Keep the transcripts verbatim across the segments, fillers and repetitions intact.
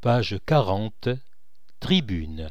Page quarante, Tribune.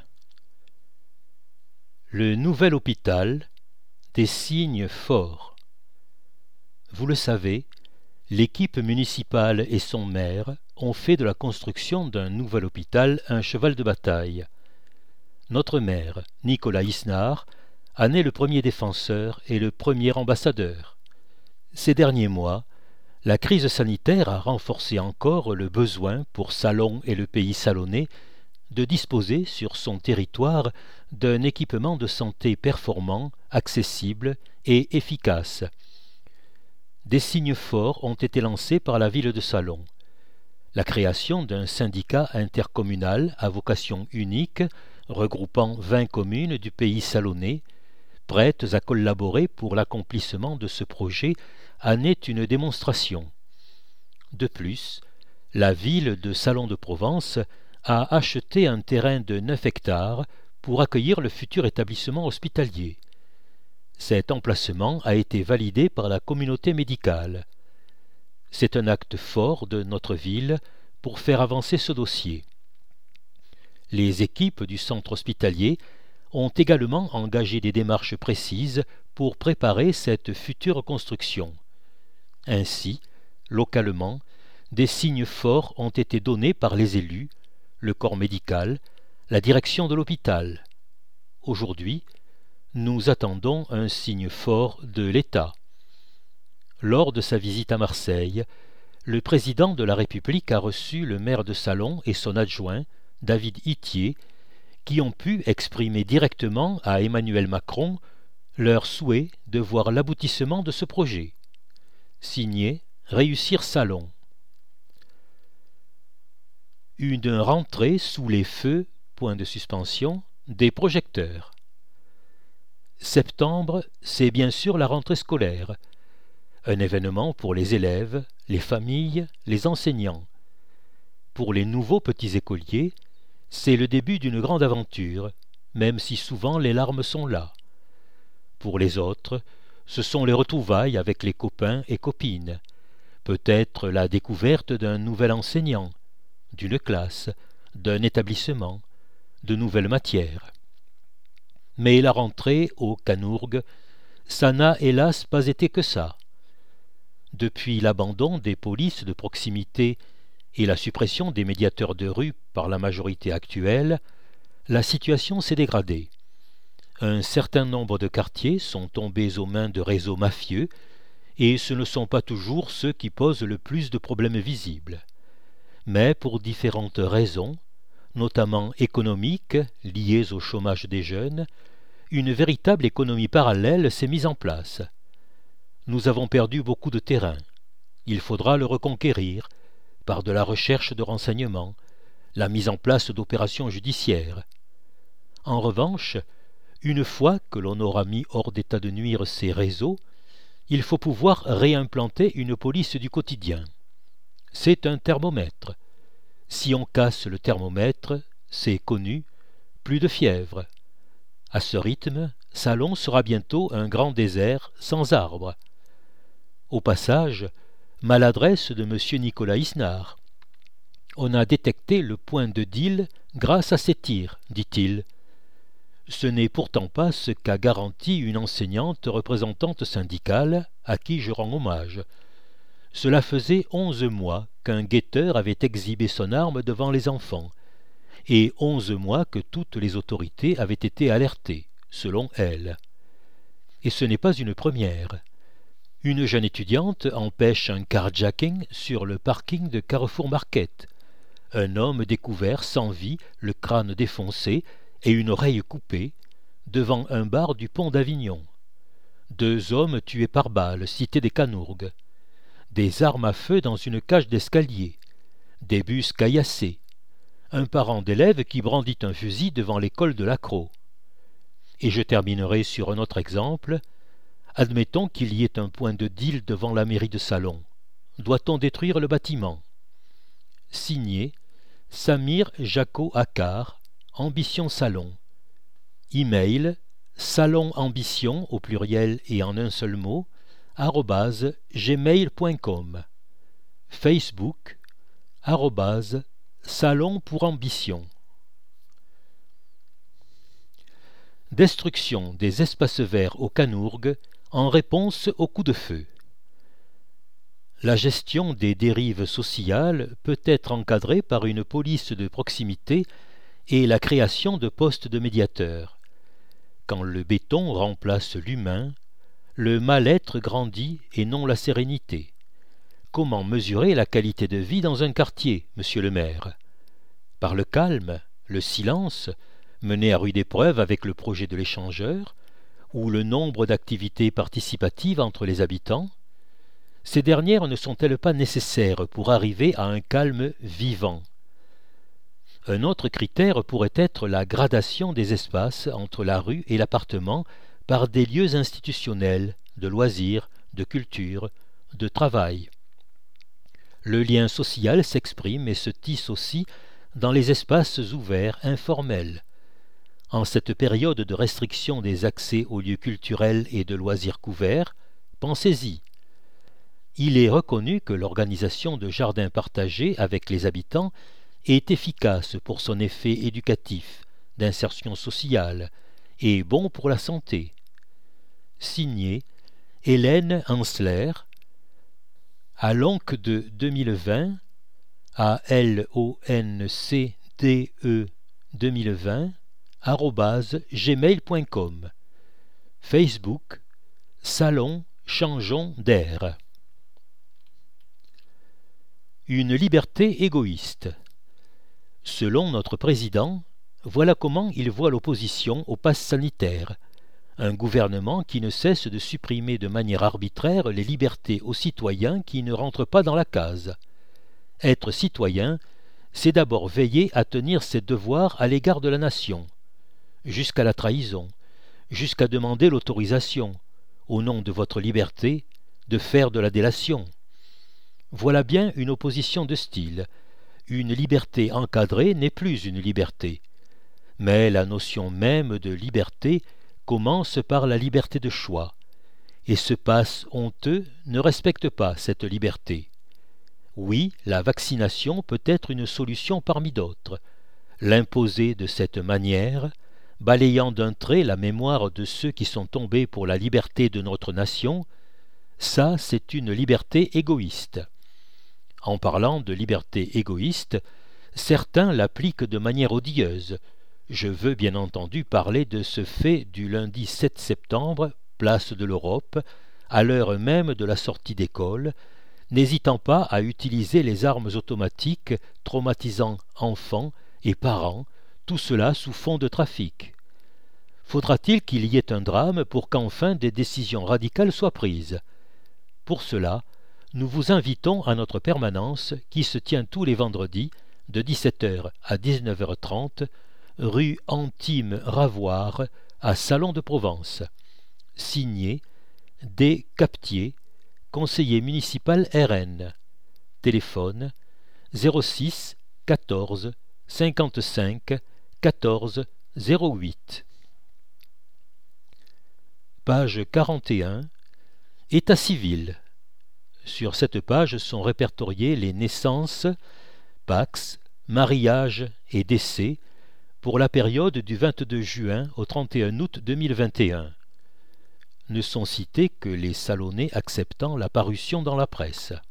Le nouvel hôpital, des signes forts. Vous le savez, l'équipe municipale et son maire ont fait de la construction d'un nouvel hôpital un cheval de bataille. Notre maire, Nicolas Isnard, en est le premier défenseur et le premier ambassadeur. Ces derniers mois, la crise sanitaire a renforcé encore le besoin pour Salon et le pays salonnais de disposer sur son territoire d'un équipement de santé performant, accessible et efficace. Des signes forts ont été lancés par la ville de Salon. La création d'un syndicat intercommunal à vocation unique, regroupant vingt communes du pays salonnais, prêtes à collaborer pour l'accomplissement de ce projet, en est une démonstration. De plus, la ville de Salon-de-Provence a acheté un terrain de neuf hectares pour accueillir le futur établissement hospitalier. Cet emplacement a été validé par la communauté médicale. C'est un acte fort de notre ville pour faire avancer ce dossier. Les équipes du centre hospitalier ont également engagé des démarches précises pour préparer cette future construction. Ainsi, localement, des signes forts ont été donnés par les élus, le corps médical, la direction de l'hôpital. Aujourd'hui, nous attendons un signe fort de l'État. Lors de sa visite à Marseille, le président de la République a reçu le maire de Salon et son adjoint, David Itier, qui ont pu exprimer directement à Emmanuel Macron leur souhait de voir l'aboutissement de ce projet. Signé Réussir Salon. Une rentrée sous les feux, point de suspension, des projecteurs. Septembre, c'est bien sûr la rentrée scolaire, un événement pour les élèves, les familles, les enseignants. Pour les nouveaux petits écoliers, c'est le début d'une grande aventure, même si souvent les larmes sont là. Pour les autres, ce sont les retrouvailles avec les copains et copines, peut-être la découverte d'un nouvel enseignant, d'une classe, d'un établissement, de nouvelles matières. Mais la rentrée au Canourgue, ça n'a hélas pas été que ça. Depuis l'abandon des polices de proximité et la suppression des médiateurs de rue par la majorité actuelle, la situation s'est dégradée. Un certain nombre de quartiers sont tombés aux mains de réseaux mafieux, et ce ne sont pas toujours ceux qui posent le plus de problèmes visibles. Mais pour différentes raisons, notamment économiques, liées au chômage des jeunes, une véritable économie parallèle s'est mise en place. Nous avons perdu beaucoup de terrain. Il faudra le reconquérir, par de la recherche de renseignements, la mise en place d'opérations judiciaires. En revanche, une fois que l'on aura mis hors d'état de nuire ces réseaux, il faut pouvoir réimplanter une police du quotidien. C'est un thermomètre. Si on casse le thermomètre, c'est connu, plus de fièvre. À ce rythme, Salon sera bientôt un grand désert sans arbres. Au passage, maladresse de M. Nicolas Isnard. On a détecté le point de deal grâce à ces tirs, dit-il. Ce n'est pourtant pas ce qu'a garanti une enseignante représentante syndicale à qui je rends hommage. Cela faisait onze mois qu'un guetteur avait exhibé son arme devant les enfants, et onze mois que toutes les autorités avaient été alertées, selon elle. Et ce n'est pas une première. Une jeune étudiante empêche un carjacking sur le parking de Carrefour Market. Un homme découvert sans vie, le crâne défoncé et une oreille coupée, devant un bar du pont d'Avignon. Deux hommes tués par balle, cité des Canourgues. Des armes à feu dans une cage d'escalier. Des bus caillassés. Un parent d'élève qui brandit un fusil devant l'école de l'Accro. Et je terminerai sur un autre exemple. Admettons qu'il y ait un point de deal devant la mairie de Salon. Doit-on détruire le bâtiment? Signé Samir Jaco-Akar, Ambition Salon. Email salonambition au pluriel et en un seul mot arobase gmail point com. Facebook arobase Salon pour ambition. Destruction des espaces verts au Canourgue en réponse aux coups de feu. La gestion des dérives sociales peut être encadrée par une police de proximité et la création de postes de médiateurs. Quand le béton remplace l'humain, le mal-être grandit et non la sérénité. Comment mesurer la qualité de vie dans un quartier, monsieur le maire? Par le calme, le silence, mené à rude épreuve avec le projet de l'échangeur, ou le nombre d'activités participatives entre les habitants? Ces dernières ne sont-elles pas nécessaires pour arriver à un calme vivant? Un autre critère pourrait être la gradation des espaces entre la rue et l'appartement par des lieux institutionnels, de loisirs, de culture, de travail. Le lien social s'exprime et se tisse aussi dans les espaces ouverts informels. En cette période de restriction des accès aux lieux culturels et de loisirs couverts, pensez-y. Il est reconnu que l'organisation de jardins partagés avec les habitants est efficace pour son effet éducatif, d'insertion sociale, et bon pour la santé. Signé Hélène Ansler, à l'O N C de deux mille vingt, à L O N C D E deux mille vingt, arobase gmail point com. Facebook, Salon Changeons d'air. Une liberté égoïste. Selon notre président, voilà comment il voit l'opposition au pass sanitaire. Un gouvernement qui ne cesse de supprimer de manière arbitraire les libertés aux citoyens qui ne rentrent pas dans la case. Être citoyen, c'est d'abord veiller à tenir ses devoirs à l'égard de la nation, jusqu'à la trahison, jusqu'à demander l'autorisation, au nom de votre liberté, de faire de la délation. Voilà bien une opposition de style. Une liberté encadrée n'est plus une liberté. Mais la notion même de liberté commence par la liberté de choix, et ce passe honteux ne respecte pas cette liberté. Oui, la vaccination peut être une solution parmi d'autres. L'imposer de cette manière, balayant d'un trait la mémoire de ceux qui sont tombés pour la liberté de notre nation, ça c'est une liberté égoïste. En parlant de liberté égoïste, certains l'appliquent de manière odieuse. Je veux bien entendu parler de ce fait du lundi sept septembre, place de l'Europe, à l'heure même de la sortie d'école, n'hésitant pas à utiliser les armes automatiques, traumatisant enfants et parents, tout cela sous fond de trafic. Faudra-t-il qu'il y ait un drame pour qu'enfin des décisions radicales soient prises? Pour cela, nous vous invitons à notre permanence qui se tient tous les vendredis de dix-sept heures à dix-neuf heures trente, rue Antime Ravoire à Salon de Provence. Signé D. Captier, conseiller municipal R N. Téléphone zéro six quatorze cinquante-cinq quatorze zéro huit. Page quarante et un. État civil. Sur cette page sont répertoriées les naissances, pax, mariages et décès pour la période du vingt-deux juin au trente et un août deux mille vingt et un. Ne sont cités que les Salonnais acceptant la parution dans la presse.